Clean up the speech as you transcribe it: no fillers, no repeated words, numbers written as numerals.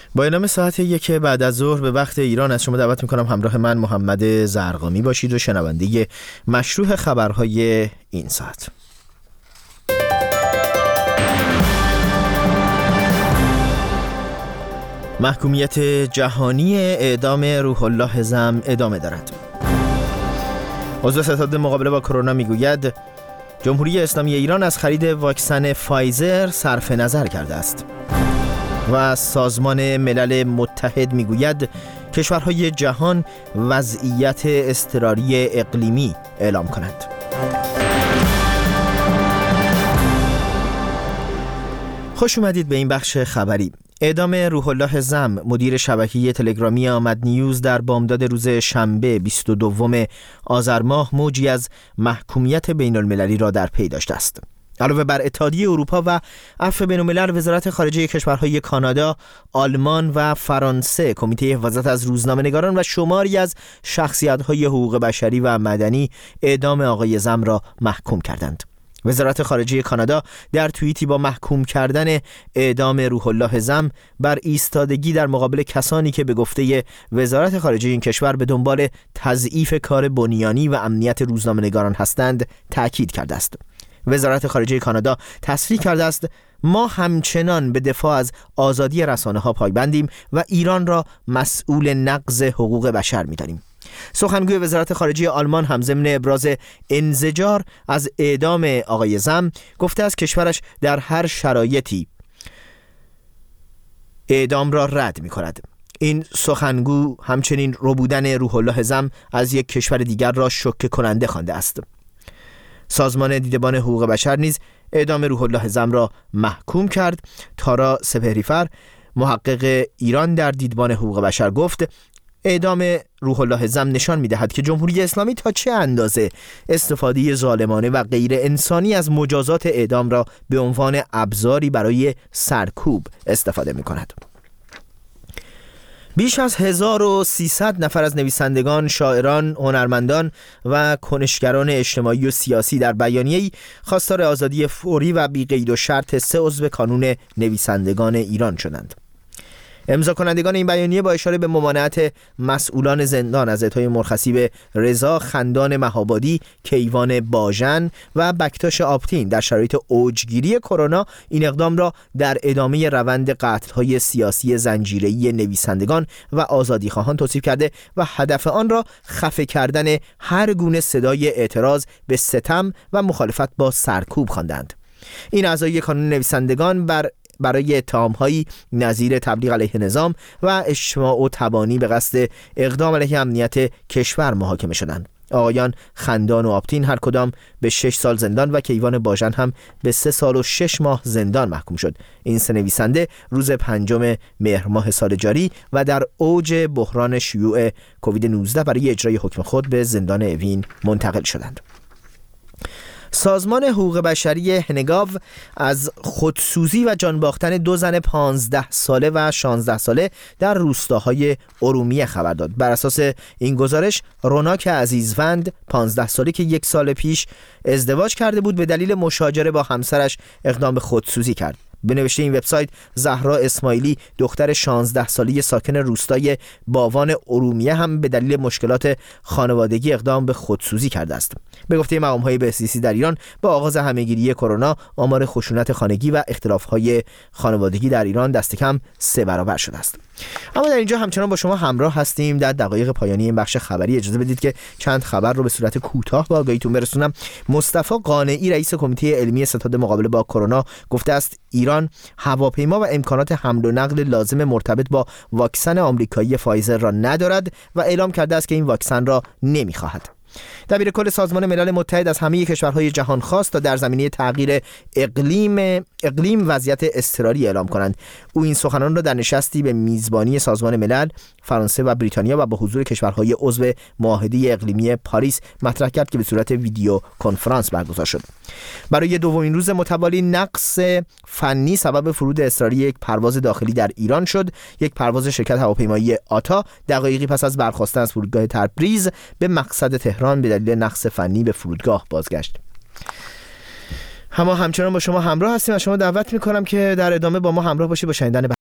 با اعلام ساعت 1 بعد از ظهر به وقت ایران از شما دعوت میکنم همراه من محمد زرقامی باشید و شنونده مشروح خبرهای این ساعت. محکومیت جهانی اعدام روح الله زم ادامه دارد. عضو ستاد مقابله با کرونا میگوید جمهوری اسلامی ایران از خرید واکسن فایزر صرف نظر کرده است. و سازمان ملل متحد میگوید کشورهای جهان وضعیت اضطراری اقلیمی اعلام کنند. خوش اومدید به این بخش خبری. اعدام روح الله زم مدیر شبکه تلگرامی آمد نیوز در بامداد روز شنبه 22 آذر ماه موجی از محکومیت بین المللی را در پی داشته است. علاوه بر اتحادیه اروپا و عفو بین‌الملل، وزارت خارجه کشورهای کانادا، آلمان و فرانسه کمیته حفاظت از روزنامه‌نگاران و شماری از شخصیت‌های حقوق بشری و مدنی اعدام آقای زم را محکوم کردند. وزارت خارجه کانادا در توییتی با محکوم کردن اعدام روح الله زم بر ایستادگی در مقابل کسانی که به گفته وزارت خارجه این کشور به دنبال تضعیف کار بنیانی و امنیت روزنامه‌نگاران هستند تأکید کرده است. وزارت خارجه کانادا تصریح کرده است ما همچنان به دفاع از آزادی رسانه‌ها پایبندیم و ایران را مسئول نقض حقوق بشر می‌دانیم. سخنگوی وزارت خارجه آلمان هم ضمن ابراز انزجار از اعدام آقای زم گفته است کشورش در هر شرایطی اعدام را رد می‌کند. این سخنگو همچنین ربودن روح الله زم از یک کشور دیگر را شوکه کننده خوانده است. سازمان دیدبان حقوق بشر نیز اعدام روح الله زم را محکوم کرد. تارا سپهریفر محقق ایران در دیدبان حقوق بشر گفت اعدام روح الله زم نشان می‌دهد که جمهوری اسلامی تا چه اندازه استفاده ظالمانه و غیر انسانی از مجازات اعدام را به عنوان ابزاری برای سرکوب استفاده می‌کند. بیش از 1300 نفر از نویسندگان، شاعران، هنرمندان و کنشگران اجتماعی و سیاسی در بیانیه‌ای خواستار آزادی فوری و بی قید و شرط 3 عضو کانون نویسندگان ایران شدند. امضا کنندگان این بیانیه با اشاره به ممانعت مسئولان زندان از اعطای مرخصی به رضا خندان مهابادی، کیوان باژن و بکتاش آپتین در شرایط اوجگیری کرونا این اقدام را در ادامه روند قتل‌های سیاسی زنجیره‌ای نویسندگان و آزادیخواهان توصیف کرده و هدف آن را خفه کردن هر گونه صدای اعتراض به ستم و مخالفت با سرکوب خواندند. این اعضای کانون نویسندگان برای اتهام‌هایی نظیر تبلیغ علیه نظام و اشماع و تبانی به قصد اقدام علیه امنیت کشور محاکمه شدند. آقایان خندان و آپتین هر کدام به 6 سال زندان و کیوان باژن هم به 3 سال و 6 ماه زندان محکوم شد. این 3 نویسنده روز 5 مهر ماه سال جاری و در اوج بحران شیوع کووید 19 برای اجرای حکم خود به زندان اوین منتقل شدند. سازمان حقوق بشری هنگاو از خودسوزی و جان باختن 2 زن 15 ساله و 16 ساله در روستاهای ارومیه خبر داد. بر اساس این گزارش روناک عزیزوند 15 ساله که 1 سال پیش ازدواج کرده بود به دلیل مشاجره با همسرش اقدام به خودسوزی کرد. به نوشته این وبسایت زهرا اسماعیلی دختر 16 ساله ساکن روستای باوان ارومیه هم به دلیل مشکلات خانوادگی اقدام به خودسوزی کرده است. به گفته مقام‌های بهزیستی در ایران با آغاز همه‌گیری کرونا آمار خشونت خانگی و اختلاف‌های خانوادگی در ایران دست کم 3 برابر شده است. اما در اینجا همچنان با شما همراه هستیم. در دقایق پایانی این بخش خبری اجازه بدید که چند خبر رو به صورت کوتاه با آگاهیتون برسونم. مصطفی قانعی رئیس کمیته علمی ستاد مقابله با کرونا گفته است ایران هواپیما و امکانات حمل و نقل لازم مرتبط با واکسن آمریکایی فایزر را ندارد و اعلام کرده است که این واکسن را نمی‌خواهد. دبیر کل سازمان ملل متحد از همه کشورهای جهان خواست تا در زمینه تغییر اقلیم وضعیت اضطراری اعلام کنند. او این سخنان را در نشستی به میزبانی سازمان ملل، فرانسه و بریتانیا و با حضور کشورهای عضو معاهده اقلیمی پاریس مطرح کرد که به صورت ویدیو کنفرانس برگزار شد. برای دومین روز متوالی نقص فنی سبب فرود اضطراری یک پرواز داخلی در ایران شد. یک پرواز شرکت هواپیمایی آتا دقایقی پس از برخاستن از فرودگاه تبریز به مقصد تهران به دلیل نقص فنی به فرودگاه بازگشت. همچنان با شما همراه هستیم و شما دعوت می‌کنم که در ادامه با ما همراه باشید با شنیدن